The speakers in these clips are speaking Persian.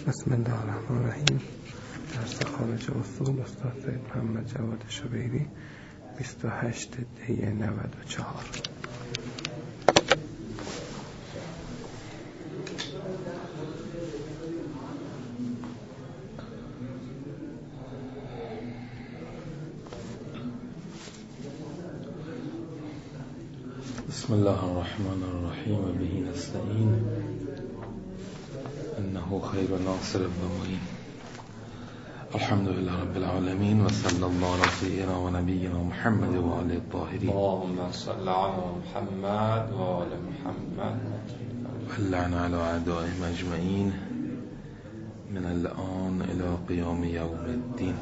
بسم الله الرحمن الرحیم. درس خارج اصول استاد سید محمد جواد شبیری 28 دی 94. بسم الله الرحمن الرحیم و به نستعین انه خیر ناصر و معین. الحمد لله رب العالمین و صلی الله علی سیدنا و نبینا محمد و آله الطاهرین. اللهم صل علی محمد و آل محمد و لعن علی اعدائهم اجمعین من الان الی قیام یوم الدین.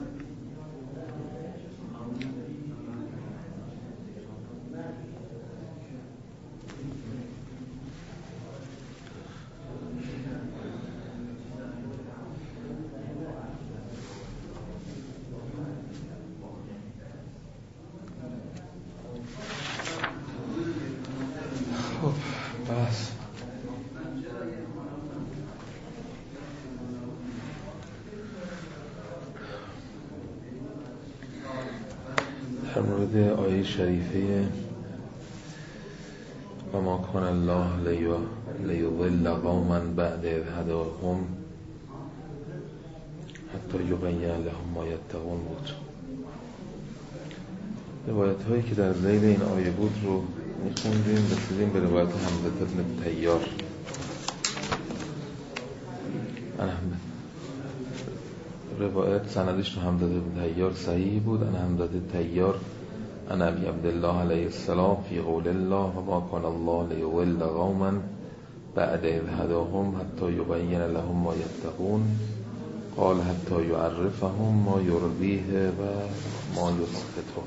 در مورد آیه شریفه و ما کان الله لیضل قوما بعد اذ هداهم حتی یبین لهم ما یتقون بود. روایت هایی که در ذیل این آیه بود رو میخوندیم، رسیدیم به روایت حمزه بن طیار. روایت سندش تو حمزه بن طیار صحیح بود. ان حمزه طیار ان ابی عبدالله علیه السلام فی قول الله و ما کان الله لیضل قوما بعد اذ هداهم حتی یبین لهم ما یتقون قال حتی یعرفهم ما یرضیه و ما یسخطه.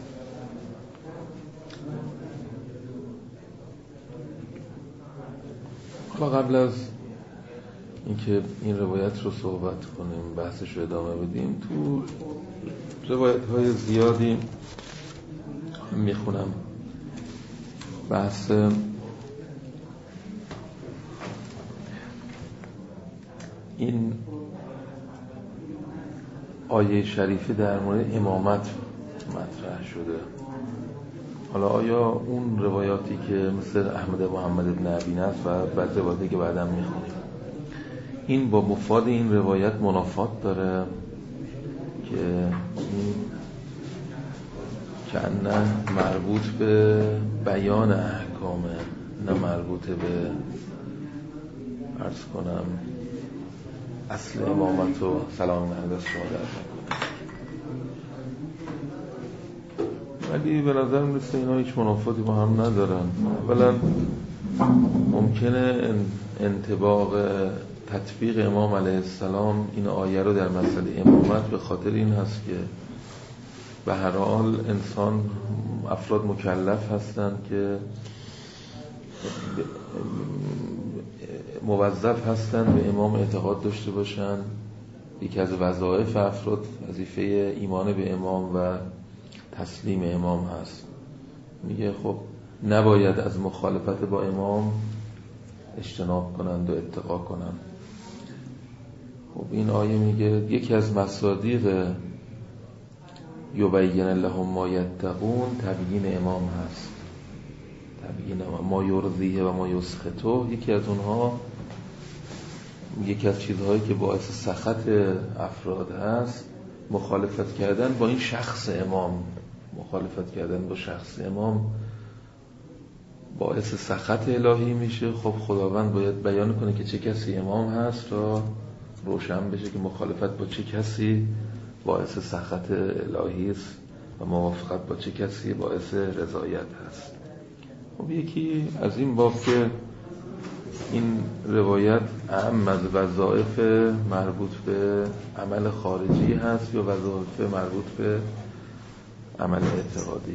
حالا قبل از اینکه این روایت رو صحبت کنیم، بحثش رو ادامه بدیم، تو روایت های زیادی میخونم بحث این آیه شریفی در مورد امامت مطرح شده. حالا آیا اون روایاتی که مثل احمد محمد بن عبین است و بعضی روایاتی که بعداً میخونیم این با مفاد این روایت منافات داره که این نه مربوط به بیان احکامه، نه مربوط به عرض کنم اصل امامت و سلام علیه شما در ولی به نظر میرسه اینا هیچ منافاتی با هم ندارن. اولا ممکنه انطباق تطبیق امام علیه السلام این آیه رو در مسئله امامت به خاطر این هست که به هر حال افراد مکلف هستند که موظف هستند به امام اعتقاد داشته باشن. یکی از وظایف افراد وظیفه ایمان به امام و تسلیم امام هست. میگه خب نباید از مخالفت با امام اجتناب کنند و اتقا کنند. خب این آیه میگه یکی از مصادیق یبین لهم ما یتقون تبیین امام هست. تبیین ما یرضیه و ما یسخطه. یکی از چیزهایی که باعث سخط افراد هست مخالفت کردن با این شخص امام. مخالفت کردن با شخص امام باعث سخط الهی میشه. خب خداوند باید بیان کنه که چه کسی امام هست تا روشن بشه که مخالفت با چه کسی باعث سخط الهی است و موافقت با چه کسی باعث رضایت هست. خب یکی از این باب که این روایت اهم از وظایف مربوط به عمل خارجی هست یا وظایف مربوط به عمل اعتقادی.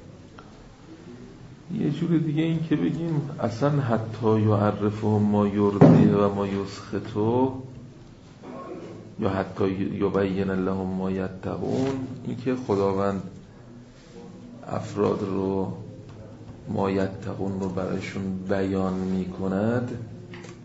یه جور دیگه این که بگیم اصلا حتی یعرفهم ما یرضیه و ما یسخطه یا حتی یبین لهم ما یتقون، این که خداوند افراد رو ما یتقون رو برایشون بیان می کند،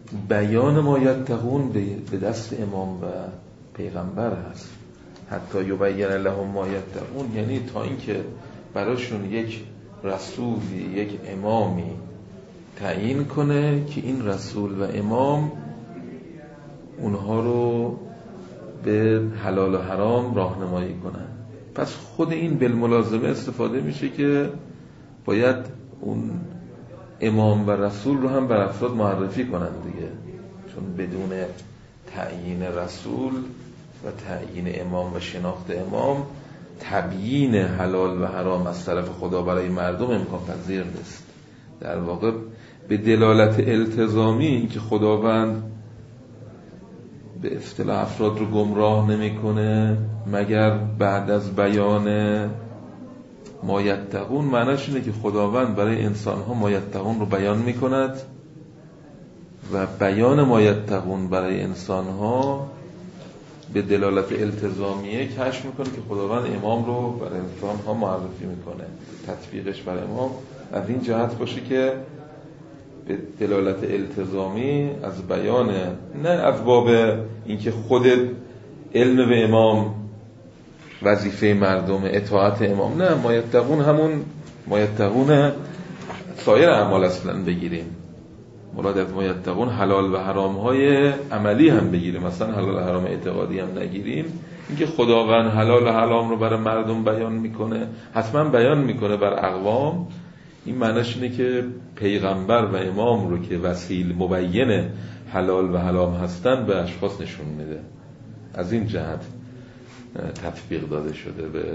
بیان ما یتقون به دست امام و پیغمبر هست. حتی یبین لهم ما یتقون، یعنی تا اینکه براشون یک رسولی، یک امامی تعیین کنه که این رسول و امام اونها رو به حلال و حرام راهنمایی کنن. پس خود این بالملازمه استفاده میشه که باید اون امام و رسول رو هم بر افراد معرفی کنن دیگه، چون بدون تعیین رسول و تعیین امام و شناخت امام تبیین حلال و حرام از طرف خدا برای مردم امکان پذیر نیست. در واقع به دلالت التزامی که خداوند به اصطلاح افراد رو گمراه نمیکنه مگر بعد از بیان ما یتقون، معناش اینه که خداوند برای انسان‌ها ما یتقون رو بیان میکند و بیان ما یتقون برای انسان‌ها به دلالت التزامیه کشف میکنه که خداوند امام رو برای انسان‌ها معرفی میکنه، تطبیقش برای امام از این جهت باشه که به دلالت التزامی از بیان، نه از باب اینکه خود علم به امام وظیفه مردم، اطاعت امام، نه، ما یتقون همون ما یتقون سایر اعمال اصلا بگیریم، مراد از ما یتقون حلال و حرام های عملی هم بگیریم، مثلا حلال و حرام اعتقادی هم نگیریم. اینکه خداوند حلال و حرام رو برای مردم بیان میکنه، حتما بیان میکنه بر اقوام، این معنیش اینه که پیغمبر و امام رو که وسیل مبین حلال و حرام هستن به اشخاص نشون میده. از این جهت تطبیق داده شده به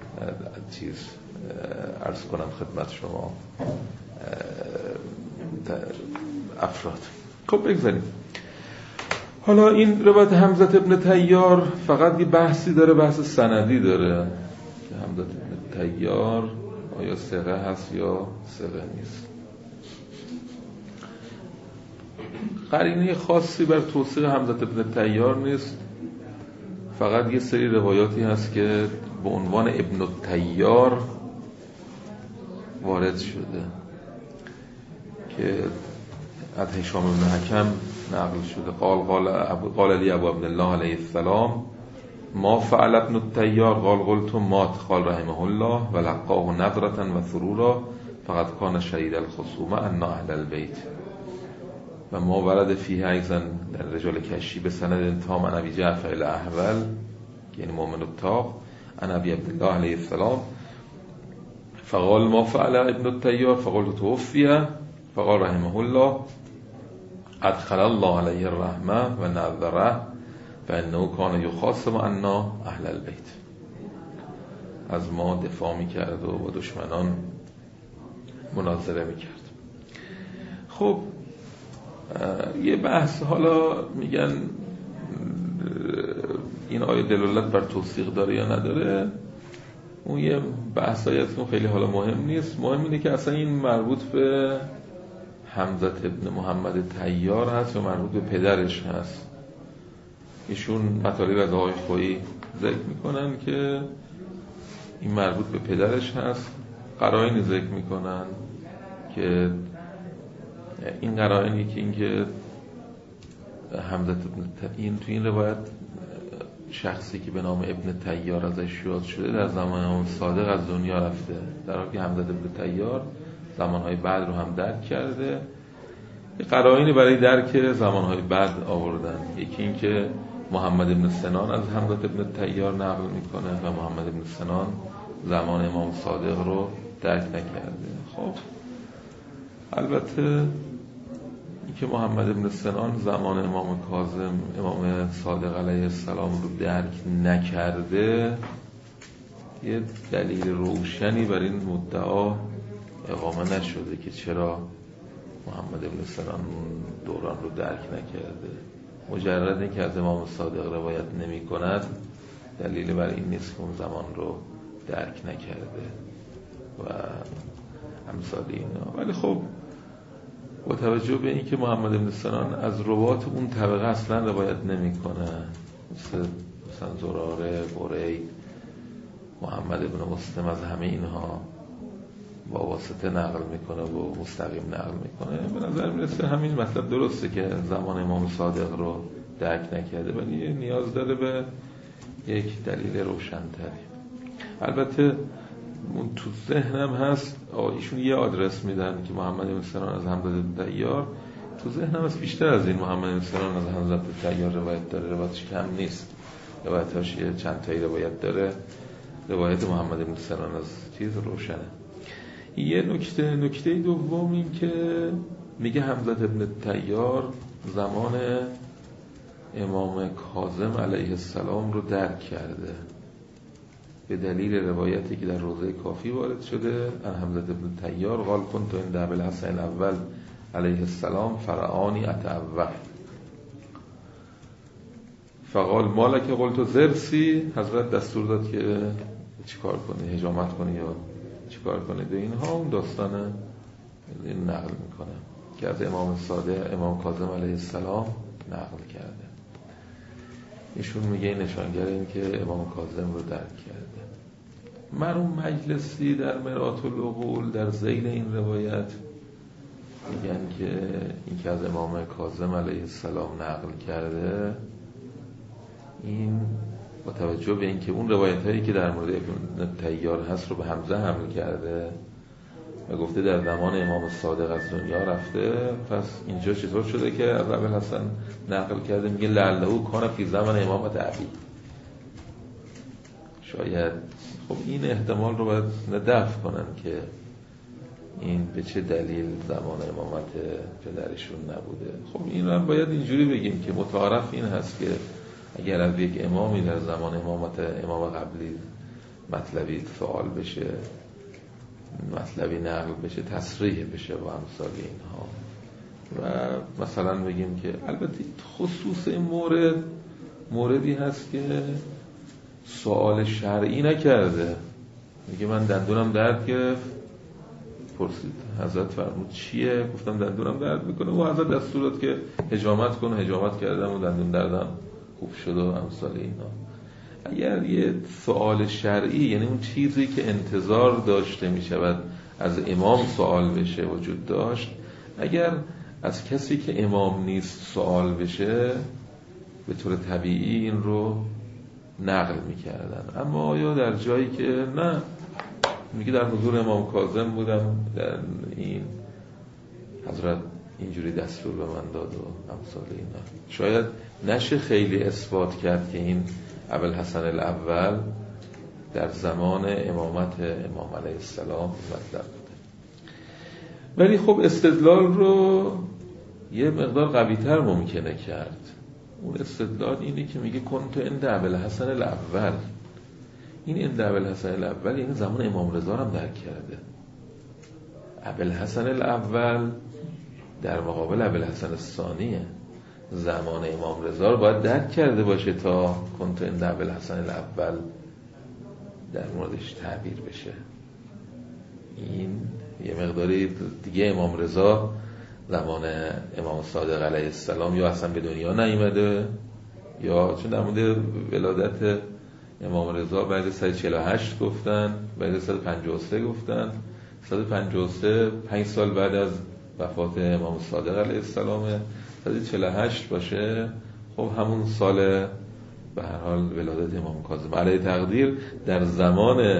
عرض کنم خدمت شما افراد. خب بگذاریم. حالا این روایت حمزه ابن طیار فقط یه بحثی داره، بحث سندی داره که حمزه ابن طیار آیا ثقه هست یا ثقه نیست. قرینه خاصی بر توثیق حمزه ابن طیار نیست، فقط یه سری روایاتی هست که به عنوان ابن الطیار وارد شده که از هشام بن حکم نقل شده. قال لی ابو عبدالله علیه السلام ما فعل ابن الطیار قال قلت مات قال رحمه الله و لقاه نظرة و سرورا فقد کان شدید الخصومه ان اهل البیت و ما ورد فیه ایضا در رجال کشی به سند تام عن ابی جعفر الاحول یعنی مؤمن الطاق عن ابی عبدالله علیه السلام فقال ما فعل ابن الطیار فقلت توفیه فقال رحمه الله ادخل الله علیه الرحمه و نذره فانه کان یخاصم عنا اهل البیت. از ما دفاع میکرد و با دشمنان مناظره میکرد. خب یه بحث، حالا میگن این آیه دلالت بر توثیق داره یا نداره، اون یه بحثایی هست که خیلی حالا مهم نیست. مهم اینه که اصلا این مربوط به حمزه ابن محمد طیار هست و مربوط به پدرش هست. ایشون مطالب از آقای خویی ذکر میکنن که این مربوط به پدرش هست، قرائنی ذکر میکنن که این قرائنی که اینکه حمزه این تو این روایت شخصی که به نام ابن طیار ازش یاد شده در زمان امام صادق از دنیا رفته، در حالی که حمزه ابن طیار زمانهای بعد رو هم درک کرده. یه قرائنی برای درک زمانهای بعد آوردن. یکی این که محمد ابن سنان از حمزه ابن طیار نقل میکنه و محمد ابن سنان زمان امام صادق رو درک نکرده. خب البته این که محمد ابن سنان زمان امام کاظم امام صادق علیه السلام رو درک نکرده یه دلیل روشنی بر این مدعا اقامه نشده که چرا محمد ابن سنان دوران رو درک نکرده. مجرد این که از امام صادق روایت نمی کند دلیل بر این نیست که اون زمان رو درک نکرده و امثال اینا. ولی خب با توجه به این که محمد ابن سنان از روات اون طبقه اصلا روایت نمی کنه، مثلا زراره، برید، محمد ابن مسلم، از همه اینها با واسطه نقل میکنه و مستقیم نقل میکنه. به نظر میرسه همین مطلب درسته که زمان امام صادق رو درک نکرده، ولی نیاز داره به یک دلیل روشن‌تری. البته اون تو ذهنم هست، ایشون یه آدرس میدن که محمد بن سنان از حمزه بن طیار، تو ذهنم هست بیشتر از این محمد بن سنان از حمزه بن طیار روایت داره، روایتش کم نیست، روایتاش یه چند تایی روایت داره. روایت محمد بن سنان از چیز روشنه. یه نکته دوم این که میگه حمزه بن طیار زمان امام کاظم علیه السلام رو درک کرده به دلیل روایتی که در روضه کافی وارد شده. ان حمزه بن طیار قال کنت عند ابوالحسن الاول علیه السلام فرعانی اتعوه فقال مالک قلت زرسی، حضرت دستور داد که چیکار کنه، حجامت کنه یا چیکار کنه. به اینها اون داستان این نقل میکنه که از امام صادق امام کاظم علیه السلام نقل کرده. ایشون میگه نشانگر این که امام کاظم رو درک کرده. مرحوم مجلسی در مرآت العقول در ذیل این روایت میگن که این که از امام کاظم علیه السلام نقل کرده، این با توجه به اینکه اون روایت هایی که در مورد ابن طیار هست رو به حمزه حمل کرده و گفته در زمان امام صادق از دنیا رفته، پس اینجا چطور شده که از ابوالحسن نقل کرده؟ میگه لعله کان فی زمان امامت ابی. شاید خب این احتمال رو باید دفع کنن که این به چه دلیل زمان امامت پدرشون نبوده. خب این رو هم باید اینجوری بگیم که متعارف این هست که اگر از یک امامی در زمان امامت امام قبلی مطلبی سوال بشه، مطلبی نقل بشه، تصریح بشه با امثال اینها، و مثلا بگیم که البته خصوص این موردی هست که سوال شرعی نکرده. میگه من دندونم درد گرفت، پرسید حضرت فرمود چیه؟ گفتم دندونم درد میکنه و حضرت دستور داد که حجامت کن. حجامت کردم و دندون دردم خوب شد و امثال اینا. اگر یه سوال شرعی، یعنی اون چیزی که انتظار داشته می شود از امام سوال بشه وجود داشت، اگر از کسی که امام نیست سوال بشه به طور طبیعی این رو نقل می کردن. اما آیا در جایی که نه، میگه در حضور امام کاظم بودم، در این حضرت اینجوری دستور به من داد و امثال اینا، شاید نشه خیلی اثبات کرد که این ابوالحسن الاول در زمان امامت امام علیه السلام مطلب بوده. ولی خب استدلال رو یه مقدار قوی‌تر ممکنه کرد. اون استدلال اینه که میگه کنت عند ابوالحسن الاول. این عند ابوالحسن الاول یعنی زمان امام رضا هم درک کرده. ابوالحسن الاول در مقابل ابوالحسن الثانیه. زمان امام رضا رو باید درک کرده باشه تا کنت عند ابوالحسن الاول در موردش تعبیر بشه. این یه مقداری دیگه امام رضا زمان امام صادق علیه السلام یا اصلا به دنیا نیامده، یا چون در مورد ولادت امام رضا بعد 148 گفتن، بعد 153 گفتن. 153 5 سال بعد از وفات امام صادق علیه السلام، 148 باشه خب همون سال به هر حال ولادت امام کاظم علیه تقدیر در زمان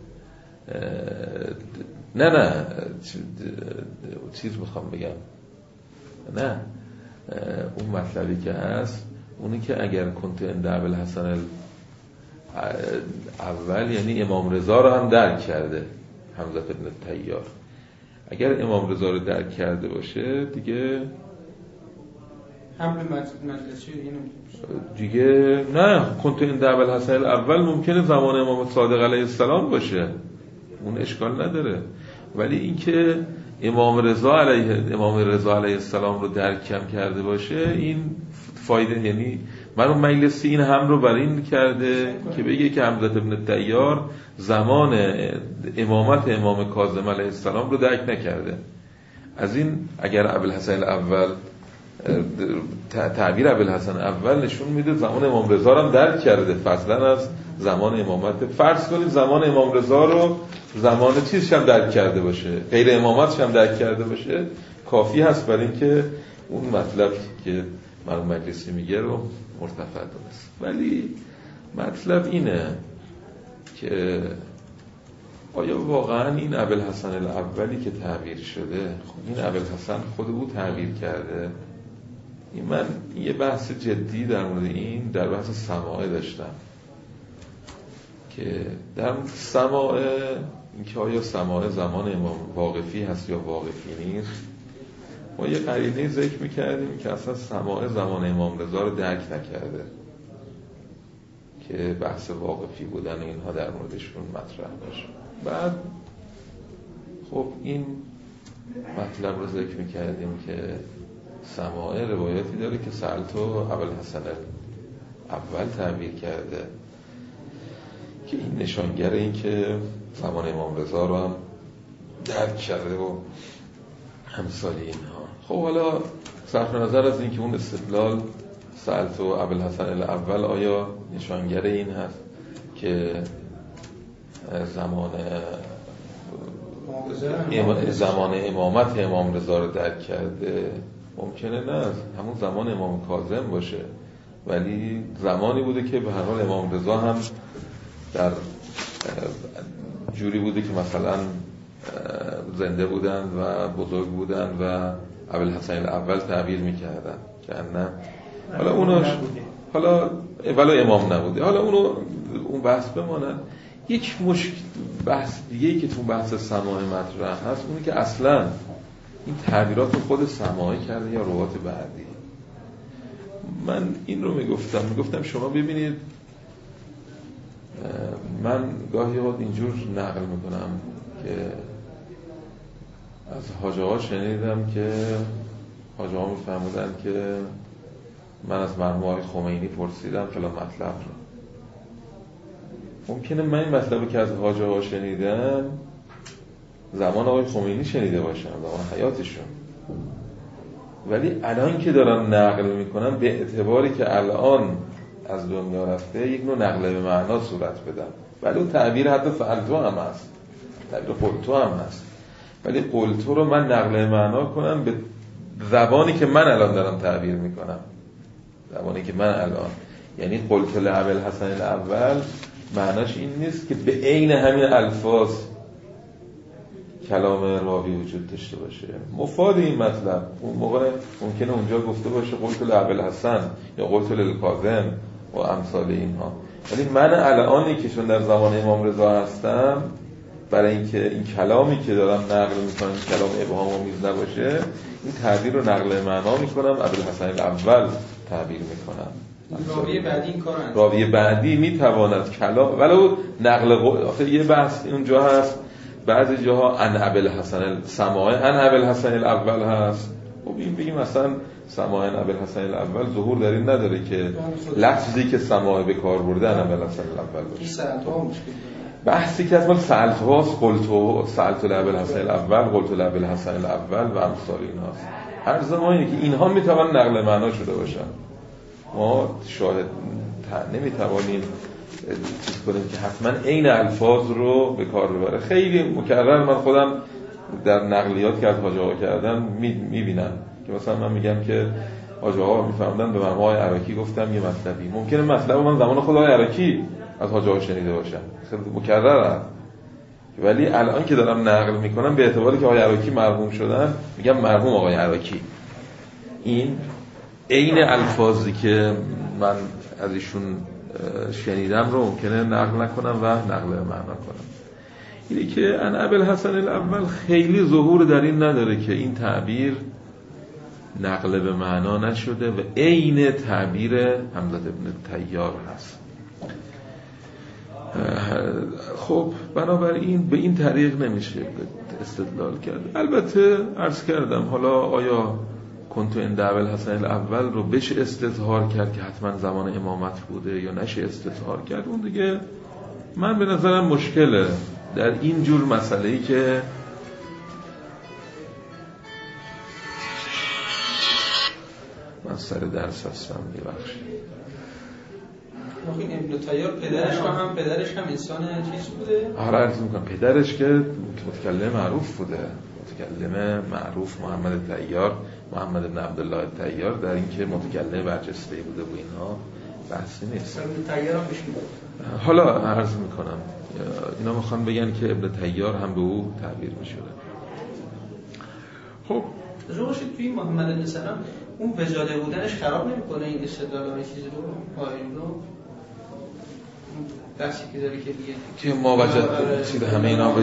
نه چیز میخوام بگم، نه اون مطلبی که هست اونی که اگر کنت عند ابوالحسن اول یعنی امام رضا رو هم درک کرده حمزه بن طیار. اگر امام رضا رو درک کرده باشه دیگه حمل مجلسی دیگه نه، کنت عند ابوالحسن الاول ممکنه زمان امام صادق علیه السلام باشه، اون اشکال نداره. ولی اینکه امام رضا علیه السلام رو درک کم کرده باشه، این فایده، یعنی مرحوم مجلسی این هم رو بر این کرده که بگه که حمزه بن طیار زمان امامت امام کاظم علیه السلام رو درک نکرده. از این اگر ابوالحسن الاول تعبیر ابوالحسن اول نشون میده زمان امام رضا رو هم درک کرده، فضلا از زمان امامت. فرض کنید زمان امام رضا رو زمان چیزش هم درک کرده باشه، غیر امامتش هم درک کرده باشه، کافی هست برای اینکه اون مطلب که مرحوم مجلسی میگه رو مرتفع دونست. ولی مطلب اینه که آیا واقعا این ابوالحسن الاولی که تعبیر شده، این ابوالحسن خود او تعبیر کرده؟ من یه بحث جدی در مورد این در بحث سماعه داشتم که در سماعه اینکه آیا سماعه زمان امام واقفی هست یا واقفی نیست، ما یه قرینه ذکر میکردیم که اصلا سماعه زمان امام رضا رو درک نکرده که بحث واقفی بودن اینها در موردشون مطرح باشه. بعد خب این مطلب رو ذکر میکردیم که سماعه روایتی داره که سألتو ابوالحسن اول تعبیر کرده که این نشانگر این که زمان امام رضا رو هم درک کرده و همسالی اینها. خب حالا صرف نظر از این که اون استدلال سألتو ابوالحسن الاول آیا نشانگر این هست که زمان امامت امام رضا رو درک کرده، ممکنه نه همون زمان امام کاظم باشه، ولی زمانی بوده که به هر حال امام رضا هم در جوری بوده که مثلا زنده بودن و بزرگ بودن و ابوالحسن الاول تعبیر میکردن که نه حالا اوناش حالا ولی امام نبوده. حالا اون بحث بماند. یک بحث دیگه‌ای که تو بحث سماعه مطرح هست اونه که اصلا این تعبیرات رو خود سماعه کرده یا روات بعدی. من این رو میگفتم شما ببینید، من گاهی وقت اینجور نقل میکنم که از حاج آقا شنیدم که حاج آقا میفرمودن که من از مرحوم آقای خمینی پرسیدم فلان مطلب رو. ممکنه من این مطلبی که از حاج آقا شنیدم زمان آقای خمینی شنیده باشم، زمان حیاتشون، ولی الان که دارم نقل میکنم به اعتباری که الان از دنیا رفته یک نوع نقل به معنا صورت بدم، ولی اون تعبیر حتی فعلتو هم هست، تعبیر قلتو هم هست، ولی قلتو رو من نقل به معنا کنم به زبانی که من الان دارم تعبیر میکنم، زبانی که من الان، یعنی قلتو لابوالحسن الاول معناش این نیست که به عین همین الفاظ کلام راوی وجود داشته باشه. مفاد این مطلب اون موقع ممکنه اونجا گفته باشه قلت لابوالحسن یا قلت للکاظم و امثال اینها، ولی من الانی که چون در زمان امام رضا هستم، برای اینکه این کلامی که دارم نقل میکنم کلام ابهام آمیز نباشه، این تعبیر رو نقل معنا میکنم، ابوالحسن الاول تعبیر میکنم. راوی بعدی این کارو انجام راوی بعدی میتواند کلام ولو نقل آخه یه بحث اونجا هست، بعضی جاها ان ابوالحسن سماعه ان ابوالحسن الاول هست. خب این بگیم مثلا سماعه ان ابوالحسن الاول ظهور در این نداره که لفظی که سماعه به کار برده ان ابوالحسن الاول باشه. این سال‌ها مشکل بحثی که از مال سألتو هاست، قلتو سألتو لابوالحسن الاول، قلتو لابوالحسن الاول و امثال اینهاست. هر زمانی که اینها میتوان نقل معنا شده باشن، ما شاهد نمیتوانیم چیز کنیم که حتما عین الفاظ رو به کار ببره. خیلی مکرر من خودم در نقلیات که از حاج آقا کردم میبینم که مثلا من میگم که حاج آقا میفهمدن به مرحوم آقای عراقی گفتم یه مطلبی، ممکنه مطلب من زمان خود آقای عراقی از حاج آقا شنیده باشم، خیلی مکرره، ولی الان که دارم نقل میکنم به اعتباری که آقای عراقی مرحوم شدن میگم مرحوم آقای عراقی. این عین الفاظی که من از ایشون شنیدم رو ممکنه نقل نکنم و نقل معنا کنم. اینه که ان ابوالحسن الاول خیلی ظهور در این نداره که این تعبیر نقل به معنا نشده و عین تعبیر حمزه ابن طیار هست. خب بنابراین به این طریق نمیشه استدلال کرد. البته عرض کردم حالا آیا کنتو عند ابوالحسن الاول رو بشه استظهار کرد که حتما زمان امامت بوده یا نشه استظهار کرد، اون دیگه من به نظرم مشکله در این جور مسئله‌ای که من سر درس هستم ببخشید. این ابن تیار پدرش هم انسان چیز بوده؟ آره عرض میکنم پدرش که متکلم معروف بوده، متکلم معروف محمد تیار، محمد بن عبدالله تیار، در این که متکلم برجسته بوده و اینها بحثی نیست. ابن تیار هم بشین. حالا عرض میکنم اینا میخوان بگن که ابن تیار هم به او تعبیر میشده. خب روشید توی محمد بن سلام اون وجاده بودنش خراب نمیکنه این استدلال چیزی رو آیون رو بحثی که داری که دیگه که ما وجد همه اینا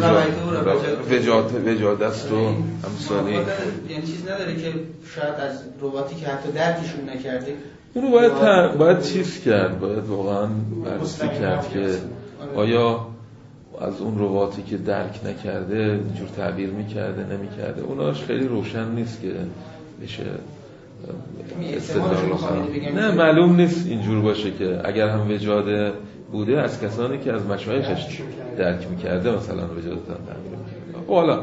وجاده است و امثالی، یعنی چیز نداره که شاید از رواتی که حتی درکشون نکرده اونو باید چیز کرد، باید واقعا بررسی کرد که آیا از اون رواتی که درک نکرده اینجور تعبیر میکرده نمیکرده، اوناش خیلی روشن نیست که بشه استدلال. نه معلوم نیست اینجور باشه که اگر هم وجاده بوده از کسانی که از مشایخش درک میکرده مثلا وجادتان تعبیر میکرده. حالا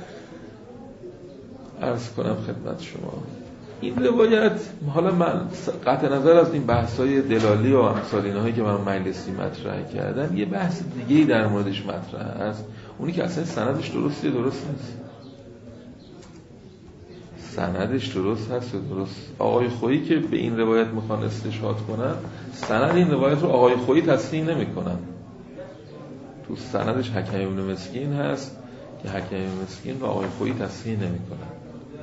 عرض کنم خدمت شما این روایت، حالا من قطع نظر از این بحث‌های دلالی و امثال اینهایی که من مجلسی مطرح کردم، یه بحث دیگه‌ای در موردش مطرح است، اونی که اصلا سندش درست نیست. سندش درست هست و درست. آقای خویی که به این روایت میخوان استشهاد کنن، سند این روایت رو آقای خویی تصحیح نمی‌کنن. تو سندش حکیم بن مسکین هست که حکیم بن مسکین رو آقای خویی تصحیح نمی‌کنن.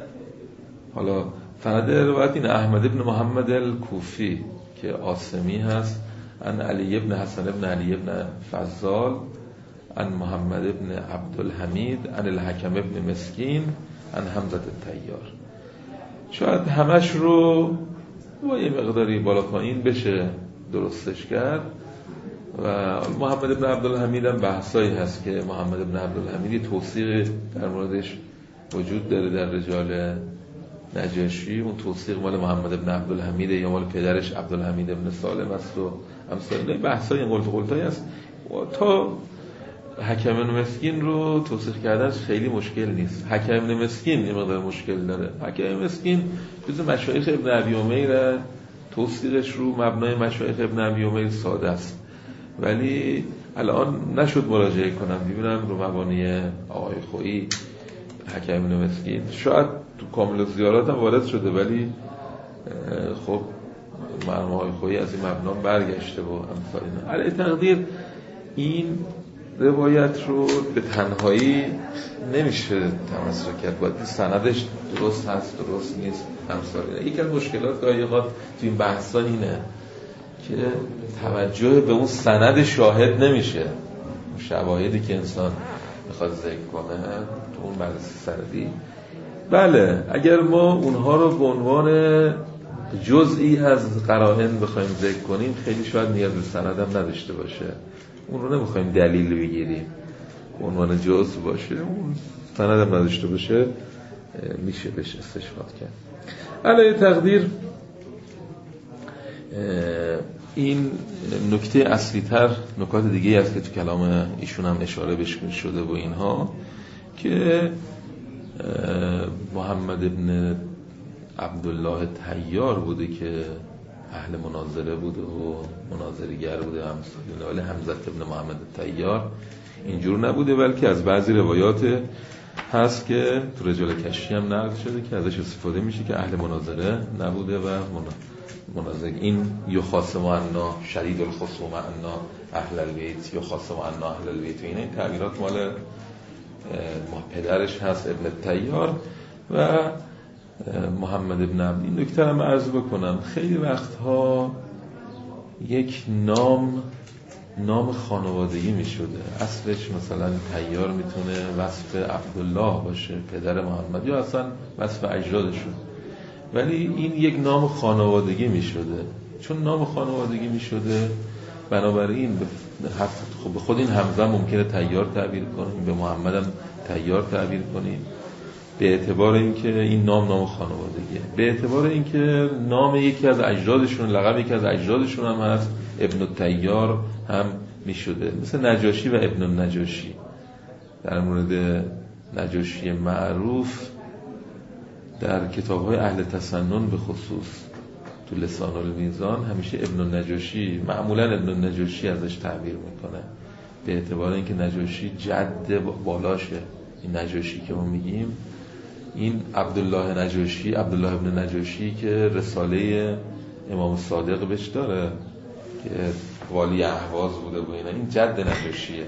حالا سند روایت این احمد ابن محمد الکوفی که عاصمی هست، ان علی ابن حسن ابن علی ابن فضال، ان محمد ابن عبدالحمید، ان الحکم ابن مسکین، ان حمزه التیار. شاید همش رو با یه مقداری بالا پایین بشه درستش کرد. و محمد ابن عبدالحمید هم بحثایی هست که محمد ابن عبدالحمید توثیق در موردش وجود داره در رجال نجاشی. اون توثیق مال محمد ابن عبدالحمید یا مال پدرش عبدالحمید ابن سالم است و امثال بحثای این قلتایی است. تا حکم بن مسکین رو توثیق کردنش خیلی مشکل نیست. حکم بن مسکین یه مقدار مشکل داره. حکم بن مسکین جزو مشایخ ابن ابی امیر، توثیقش رو مبنای مشایخ ابن ابی امیر ساده است، ولی الان نشد مراجعه کنم ببینم رو مبانی آقای خویی حکم بن مسکین. شاید تو کامل زیارات هم وارد شده، ولی خب مرحوم آقای خویی از این مبنا برگشته و امثال اینا. علی تقدیر این روایت رو به تنهایی نمیشه تمسک کرد، باید سندش درست هست درست نیست امثال اینا. یکی از مشکلات گاهی اوقات تو این بحثا اینه که توجه به اون سند شاهد نمیشه. شواهدی که انسان میخواد ذکر کنه تو اون بررسی سندی، بله اگر ما اونها رو به عنوان جزئی از قرائن بخوایم ذکر کنیم خیلی شاید نیاز به سند هم نداشته باشه. اون رو نمیخوایم دلیل بگیریم به عنوان جزء باشه، اون سند هم نداشته باشه میشه بهش استشهاد کرد. علی تقدیر این نکته اصلی تر نکات دیگه است که تو کلام ایشون هم اشاره بهش شده و اینها، که محمد ابن عبدالله تیار بوده که اهل مناظره بوده و مناظرگر بوده، ولی حمزه ابن محمد تیار اینجور نبوده، بلکه از بعضی روایات هست که تو رجال کشی هم نقل شده که ازش استفاده میشه که اهل مناظره نبوده و مناظره. این یخاصم عنا شدید الخصوم عنا اهل البیت، یخاصم عنا اهل البیت، این تعبیرات مال پدرش هست ابن تیار و محمد ابن عبد. این نکته هم عرض بکنم، خیلی وقتها یک نام خانوادگی می شده، اصلش مثلا تیار میتونه وصف عبدالله باشه پدر محمد یا اصلا وصف اجدادشون، ولی این یک نام خانوادگی می شده. چون نام خانوادگی می شده بنابراین خب به خود این حمزه ممکنه تیار تعبیر کنیم، به محمد هم تیار تعبیر کنیم، به اعتبار اینکه این نام خانوادگیه، به اعتبار اینکه نام یکی از اجدادشون، لقب یکی از اجدادشون هم هست، ابن التیار هم می شده، مثل نجاشی و ابن النجاشی. در مورد نجاشی معروف در کتاب‌های اهل تسنن به خصوص تو لسان المیزان همیشه ابن النجاشی، معمولا ابن النجاشی ازش تعبیر میکنه، به اعتبار اینکه نجاشی جد بالاشه. این نجاشی که ما میگیم این عبدالله نجاشی، عبدالله ابن نجاشی که رساله امام صادق بهش داره که والی اهواز بوده و اینا، این جد نجاشیه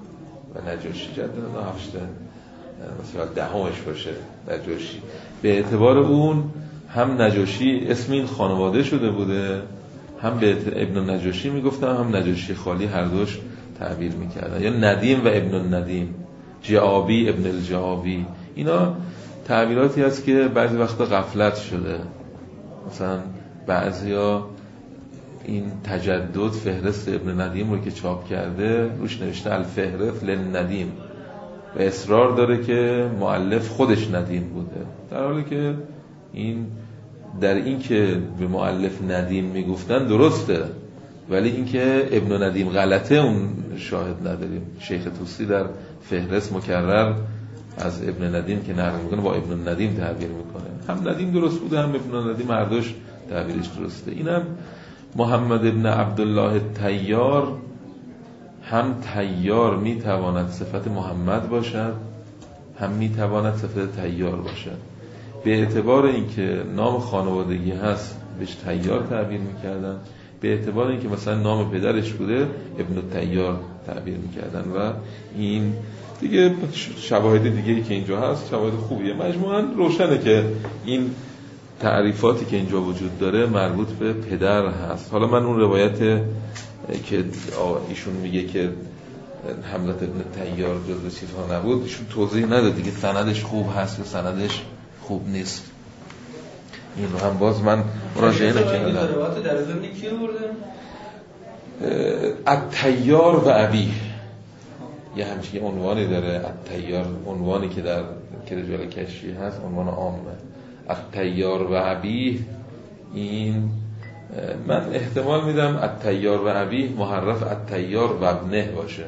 و نجاشی جد هفته مثلا دهمش باشه نجاشی. به اعتبار اون هم نجاشی اسم این خانواده شده بوده، هم به ابن نجاشی میگفتن، هم نجاشی خالی، هر دوش تعبیر میکردن. یا ندیم و ابن الندیم، جعابی ابن الجعابی، اینا تعبیراتی هست که بعضی وقتا غفلت شده. مثلا بعضیا این تجدد فهرست ابن ندیم رو که چاپ کرده روش نوشته الفهرست للندیم و اصرار داره که مؤلف خودش ندیم بوده، در حالی که این در این که به مؤلف ندیم میگفتن درسته، ولی این که ابن ندیم غلطه اون شاهد نداریم. شیخ طوسی در فهرست مکرر از ابن ندیم که نقل میکنه با ابن ندیم تعبیر میکنه، هم ندیم درست بوده هم ابن ندیم، هر دوش تعبیرش درسته. اینم محمد ابن عبدالله طیار، هم طیار میتواند صفت محمد باشد، هم میتواند صفت طیار باشد. به اعتبار اینکه نام خانوادگی هست بهش طیار تعبیر میکردن، به اعتبار اینکه مثلا نام پدرش بوده ابن طیار تعبیر میکردن. و این دیگه شواهد دیگه که اینجا هست شواهد خوبیه. مجموعاً روشنه که این تعریفاتی که اینجا وجود داره مربوط به پدر هست. حالا من اون روایت که ایشون میگه که حمزه ابن طیار جزو چیزها نبود، ایشون توضیح نداد دیگه سندش خوب هست یا سندش خوب نیست. این رو هم باز من مراجعه نکردم. این روایت در ضمن کی آورده؟ الطیار و ابی، یه همچین عنوانی داره الطیار، عنوانی که در رجال کشی هست عنوان عامه. الطیار و ابی، این من احتمال میدم الطیار و ابی محرف الطیار و ابنه باشه،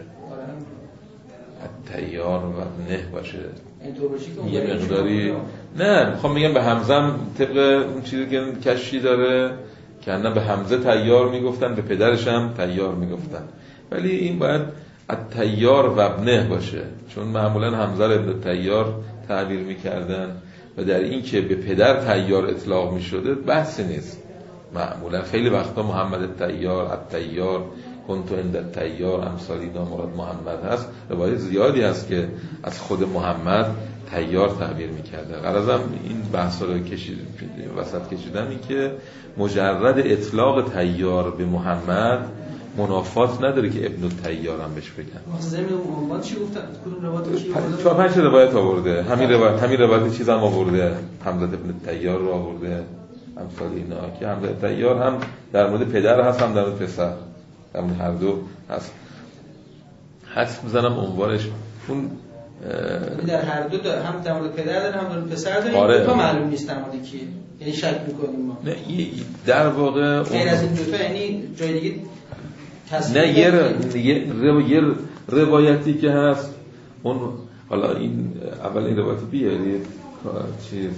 الطیار و ابنه باشه. اینطور باشه که یه مقداری نه میخوام میگم به حمزه طبق اون چیزی که کشی داره که نه به حمزه طیار میگفتن، به پدرش هم طیار میگفتن، ولی این باید الطیار و ابنه باشه، چون معمولا حمزه رو ابن طیار تعبیر میکردن و در این که به پدر طیار اطلاق میشده بحثی نیست. معمولا خیلی وقتا محمد الطیار، الطیار، کنتو عند الطیار، امثال اینا مراد محمد هست. روایت زیادی هست که از خود محمد طیار تعبیر میکرده. غرضم این بحثا رو وسط کشیدم این که مجرد اطلاق طیار به محمد منافات نداره که ابن الطیار هم بهش بگن. زمین عنوان چی گفتن؟ کدوم روایت چی آورده؟ 4 5 روایت آورده. همین روایت چیز هم آورده. حمزه ابن الطیار رو آورده. امثال اینا که حمزه الطیار هم در مورد پدر هست هم در مورد پسر، در مورد هر دو هست. حدس میزنم عنوانش اون در هر دو هم در مورد پدر داره هم در مورد پسر داره. آره. این دو تا معلوم نیست در مورد کیه، یعنی شک می‌کنیم ما. نه در واقع غیر از این دو تا یعنی جای دیگه نه یه روایتی که هست اون، حالا این اول این روایت بیارید چیز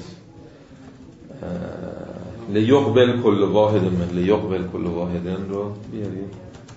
لیقبل کل واحد من لیقبل کل واحدن رو بیارید.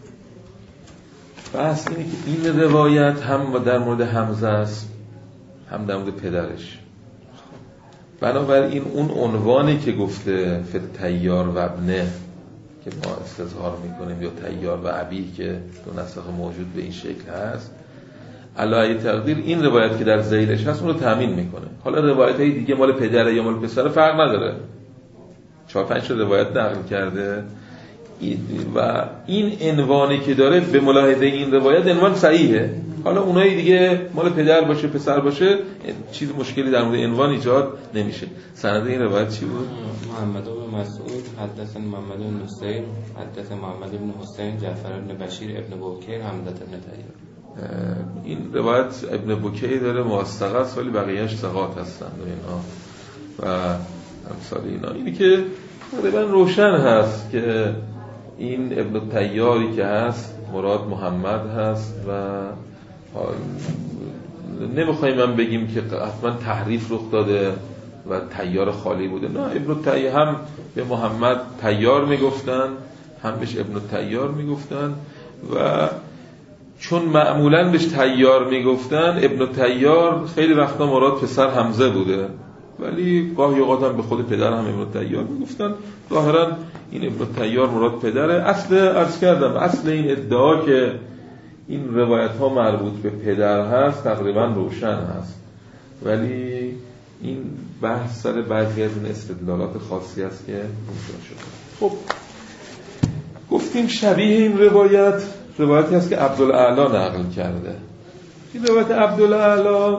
بس اینه که این روایت هم در مورد حمزه است هم در مورد پدرش. بنابراین اون عنوانی که گفته طیار و ابنه که ما استظهار میکنیم یا طیار و ابی که دو نسخ موجود به این شکل هست، علی تقدیر این روایت که در ذیلش هست اون رو تامین میکنه. حالا روایت های دیگه مال پدر یا مال پسر فرق نداره، 4 5 روایت نقل کرده و این عنوانی که داره به ملاحظه این روایت عنوان صحیحه. حالا اونایی دیگه مال پدر باشه پسر باشه چیز مشکلی در مورد عنوان ایجاد نمیشه. سند این روایت چی بود؟ محمد بن مسعود حدثنا محمد بن حسین حدثنا محمد بن حسین جعفر بن بشیر ابن بوکیر حمزه بن طیار. این روایت ابن بوکیر داره موثقه است ولی بقیه‌اش ثقات هستن و اینا و امثال اینا. اینی که تقریبا روشن هست که این ابن طیاری که هست مراد محمد هست و نمیخوایم من بگیم که حتما تحریف رخ داده و طیار خالی بوده. نه، ابن طیار هم به محمد طیار میگفتن، هم بهش ابن طیار میگفتن و چون معمولاً بهش طیار میگفتن، ابن طیار خیلی وقتا مراد پسر حمزه بوده، ولی گاهی اوقات هم به خود پدر هم ابن طیار میگفتن. ظاهراً این ابن طیار مراد پدره. عرض کردم اصل این ادعا که این روایت ها مربوط به پدر هست تقریباً روشن هست، ولی این بحث سر بعضی از این استدلالات خاصی است که ممکن شده. خب گفتیم شبیه این روایتی هست که عبدالاعلی نقل کرده. این روایت عبدالاعلی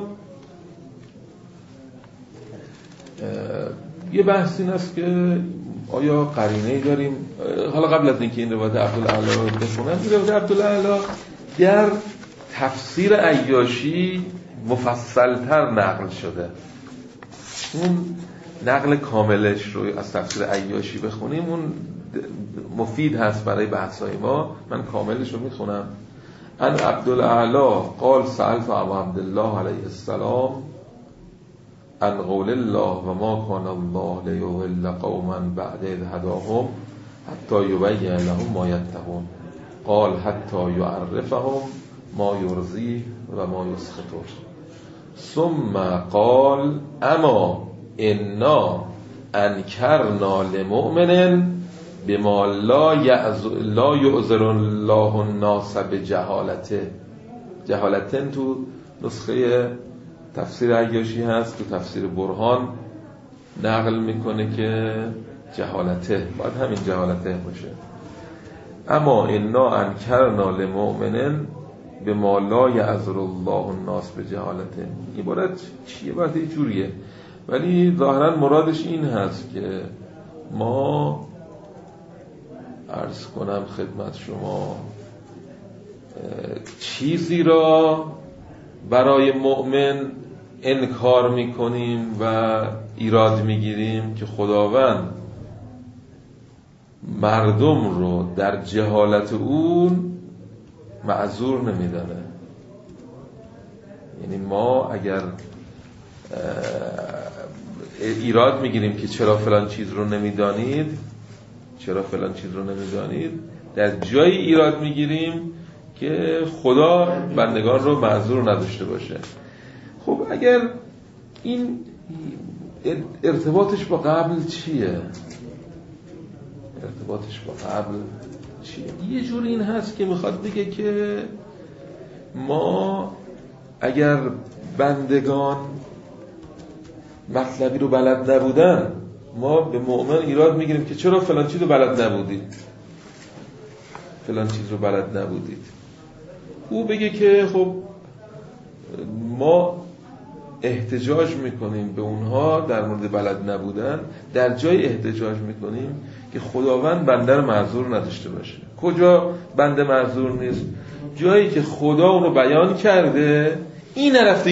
یه بحث این است که آیا قرینه‌ای داریم. حالا قبل از اینکه این روایت عبدالاعلی رو بخونم، این روایت عبدالاعلی در تفسیر عیاشی مفصل‌تر نقل شده. اون نقل کاملش رو از تفسیر عیاشی بخونیم، اون مفید هست برای بحث‌های ما. من کاملش رو میخونم. ان عبدالاعلی قال سألت ابا عبدالله علیه السلام عن قول الله و ما کان الله لیضل قوما بعد اذ هداهم حتی یبین لهم ما یتقون قال حتی یعرفهم ما یرضیه و ما یسخطه ثم قال اما انا انکرنا لمؤمن بما لا یعذر الله الناس بجهالته. جهالتن تو نسخه تفسیر عیاشی هست، تو تفسیر برهان نقل میکنه که جهالته، باید همین جهالته باشه. اما انا انکرنا لمؤمن بما لا یعذر الله الناس بجهالته. عبارت چیه؟ باید یه جوریه، ولی ظاهرا مرادش این هست که ما عرض کنم خدمت شما چیزی را برای مؤمن انکار میکنیم و ایراد میگیریم که خداوند مردم رو در جهالت اون معذور نمیدانه. یعنی ما اگر ایراد میگیریم که چرا فلان چیز رو نمیدانید، در جایی ایراد میگیریم که خدا بندگان رو معذور نداشته باشه. خب اگر این ارتباطش با قبل چیه؟ یه جور این هست که میخواد بگه که ما اگر بندگان مطلبی رو بلد نبودن، ما به مؤمن ایراد میگیریم که چرا فلان چیز رو بلد نبودید. او بگه که خب ما احتجاج میکنیم به اونها در مورد بلد نبودن، در جای احتجاج میکنیم که خداوند بنده رو معذور نداشته باشه. کجا بنده معذور نیست؟ جایی که خدا اون رو بیان کرده، این نرفته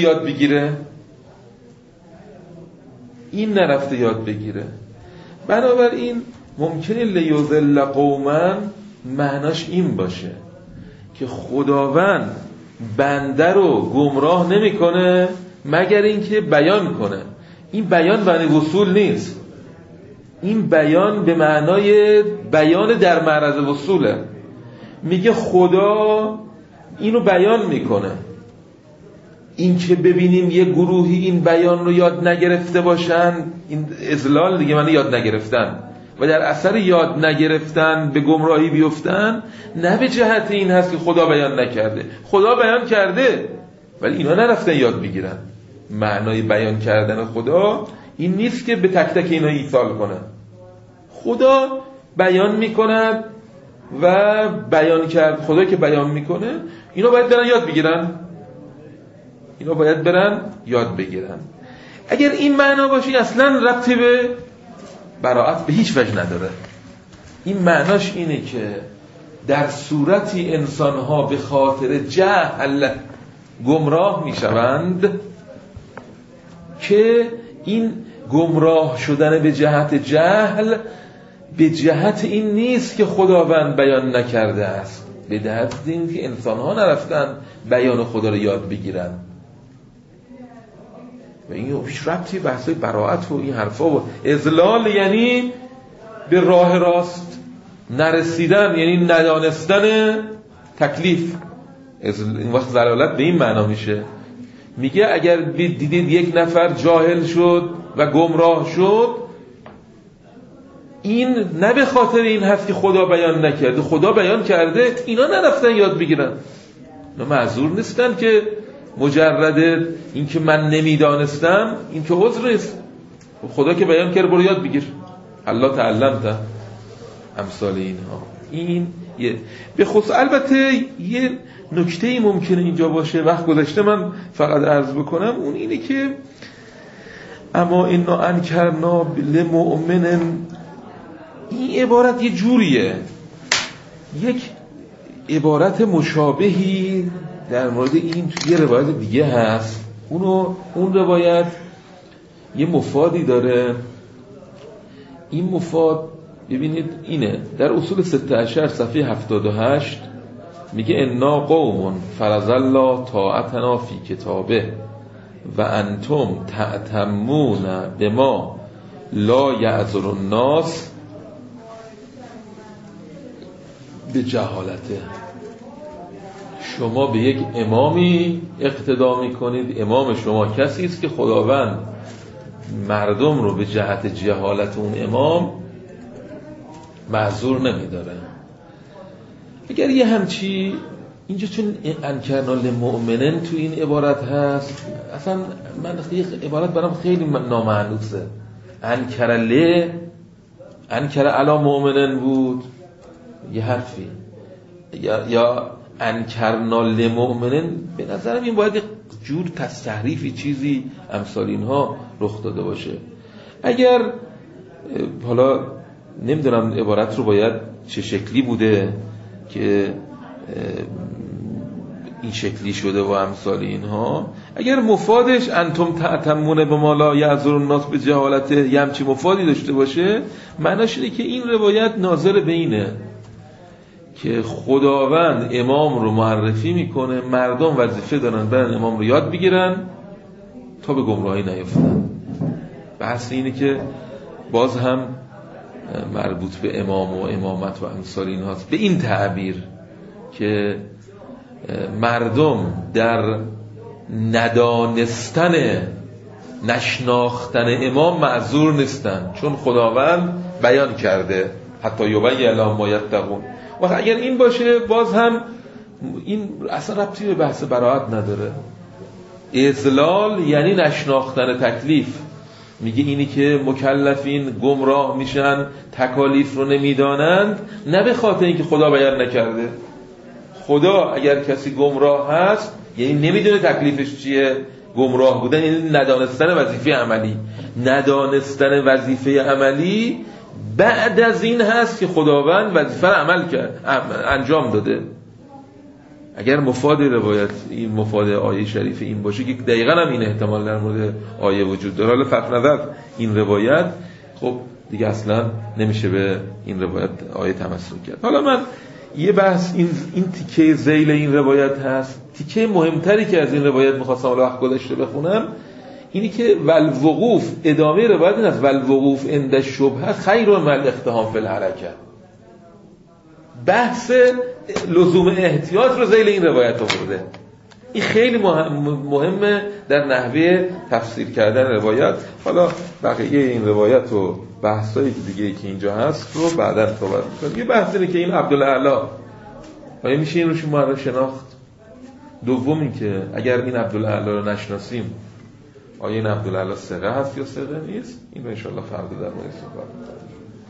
یاد بگیره. بنابراین ممکنه لیضل قوما معناش این باشه که خداوند بنده رو گمراه نمیکنه مگر اینکه بیان کنه. این بیان معنی وصول نیست، این بیان به معنای بیان در معرض وصوله. میگه خدا اینو بیان میکنه. این که ببینیم یه گروهی این بیان رو یاد نگرفته باشن، این اضلال دیگه معنی یاد نگرفتن، و در اثر یاد نگرفتن به گمراهی بیفتن، نه به جهت این هست که خدا بیان نکرده. خدا بیان کرده ولی اینا نرفتن یاد بگیرن. معنای بیان کردن خدا این نیست که به تک تک اینا ایصال کنه. خدا بیان میکند و بیان کرد. خدا که بیان میکنه اینا باید برن یاد بگیرن. اگر این معنا باشه اصلا ربطی به براءت به هیچ وجه نداره. این معناش اینه که در صورتی انسانها به خاطر جهل گمراه میشوند که این گمراه شدن به جهت جهل به جهت این نیست که خداوند بیان نکرده است، به جهت این که انسانها نرفتن بیان خدا رو یاد بگیرن. و این هیچ ربطی بحثای براءت و این حرفا و اضلال یعنی به راه راست نرسیدن، یعنی ندانستن تکلیف. این وقت ضلالت به این معنا میشه. میگه اگر دیدید یک نفر جاهل شد و گمراه شد، این نه به خاطر این هست که خدا بیان نکرده، خدا بیان کرده، اینا نرفتن یاد بگیرن، اینا معذور نیستن که مجرد این که من نمیدانستم این که عذر نیست، خدا که بیان کرده برو یاد بگیر، الله تعلمت، امثال اینها. این به خصوص البته یه نکته‌ای ممکنه اینجا باشه، وقت گذشته من فقط عرض بکنم، اون اینه که اما اینا انکرنا لمؤمن، این عبارت یه جوریه، یک عبارت مشابهی در مورد این یه روایت دیگه هست، اون روایت یه مفادی داره. این مفاد ببینید اینه، در اصول 16 صفحه 78 میگه انا قوم فرض الله طاعتنا فی کتابه و انتم تعتمون بما لا یعذر الناس به جهالته. شما به یک امامی اقتدا میکنید، امام شما کسی است که خداوند مردم رو به جهت جهالت اون امام معذور نمیداره. اگر یه همچی اینجا چون انکرنا للمؤمنین تو این عبارت هست، اصلا من عبارت برام خیلی نامعنوسه. انکر علی مؤمنین بود یه حرفی، یا انکرنا للمؤمنین، به نظرم این باید جور تحریفی چیزی امثال اینها رخ داده باشه. اگر حالا نمیدونم عبارت رو باید چه شکلی بوده که این شکلی شده و امثال اینها، اگر مفادش انتم تعتمون به ما لا یعذر الناس به جهالته یه همچی مفادی داشته باشه، معناش اینه که این روایت ناظر به اینه که خداوند امام رو معرفی میکنه، مردم وظیفه دارن برن امام رو یاد بگیرن تا به گمراهی نیفتن. بحث اینه که باز هم مربوط به امام و امامت و امثال این هاست، به این تعبیر که مردم در ندانستن نشناختن امام معذور نیستن، چون خداوند بیان کرده حتی یبین لهم ما یتقون. و اگر این باشه باز هم این اصلا ربطی به بحث براءت نداره. اضلال یعنی نشناختن تکلیف. میگه اینی که مکلفین گمراه میشن، تکالیف رو نمیدانند، نه به خاطر اینکه خدا بیان نکرده. خدا اگر کسی گمراه هست یعنی نمیدونه تکلیفش چیه، گمراه بودن یعنی ندانستن وظیفه عملی. ندانستن وظیفه عملی بعد از این هست که خداوند وظیفه رو عمل کرد، انجام داده. اگر مفاد روایت این مفاد آیه شریف این باشه که دقیقاً هم این احتمال در مورد آیه وجود داره، حالا فرق نظر این روایت، خب دیگه اصلا نمیشه به این روایت آیه تمسک کرد. حالا من یه بحث این تیکه ذیل این روایت هست، تیکه مهمتری که از این روایت می‌خواستم حالا وقت گذشته بخونم اینی که والوقوف، ادامه روایت این است والوقوف عند الشبهه خیر من الاقتحام فی الحرکه. بحث لزوم احتیاط رو ذیل این روایت آورده. این خیلی مهمه در نحوه تفسیر کردن روایت. حالا بقیه این روایت و بحثای دیگه که اینجا هست رو بعداً صحبت می‌کنیم. یه بحث اینه که این عبدالاعلی آیا میشه این رو شما شناخت؟ دوم این که اگر این عبدالاعلی رو نشناسیم آیا این عبدالاعلی ثقه هست یا ثقه نیست؟ این رو ان شاءالله فردا در مورد صحبت می‌کنیم.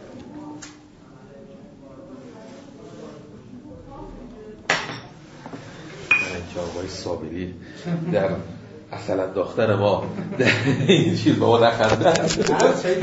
که آقای صابری در اصل انداختن ما در این چیز با ما نخنده